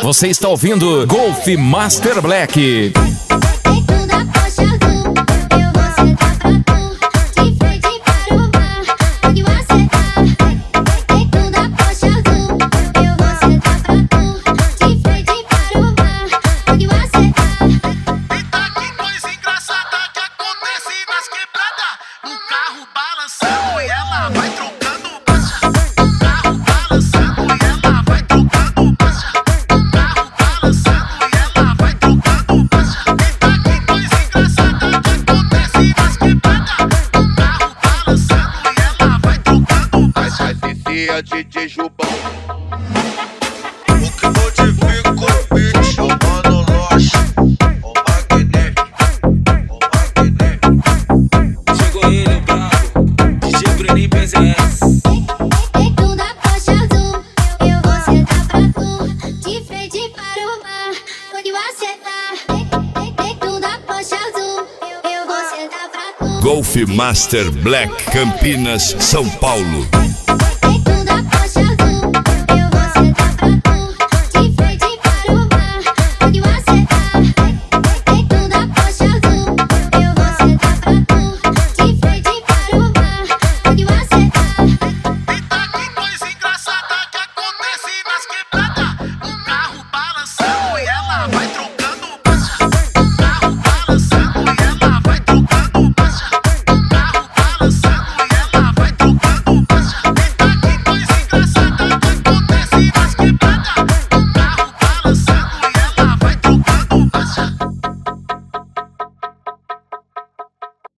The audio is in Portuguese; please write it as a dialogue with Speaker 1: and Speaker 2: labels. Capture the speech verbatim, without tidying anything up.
Speaker 1: Você está ouvindo Golf Master Black.
Speaker 2: D J Jubão. O que modifica o beat é o Mano Loche, o Magné, o Magné.
Speaker 3: Chegou ele, o brabo, D J Bruninho P Z S.
Speaker 4: Dentro da Porsche azul, eu vou sentar pra tu, de frente para o mar, onde eu acertar. Dentro da Porsche azul, eu vou sentar pra tu.
Speaker 5: Golf Master Black, Campinas, São Paulo.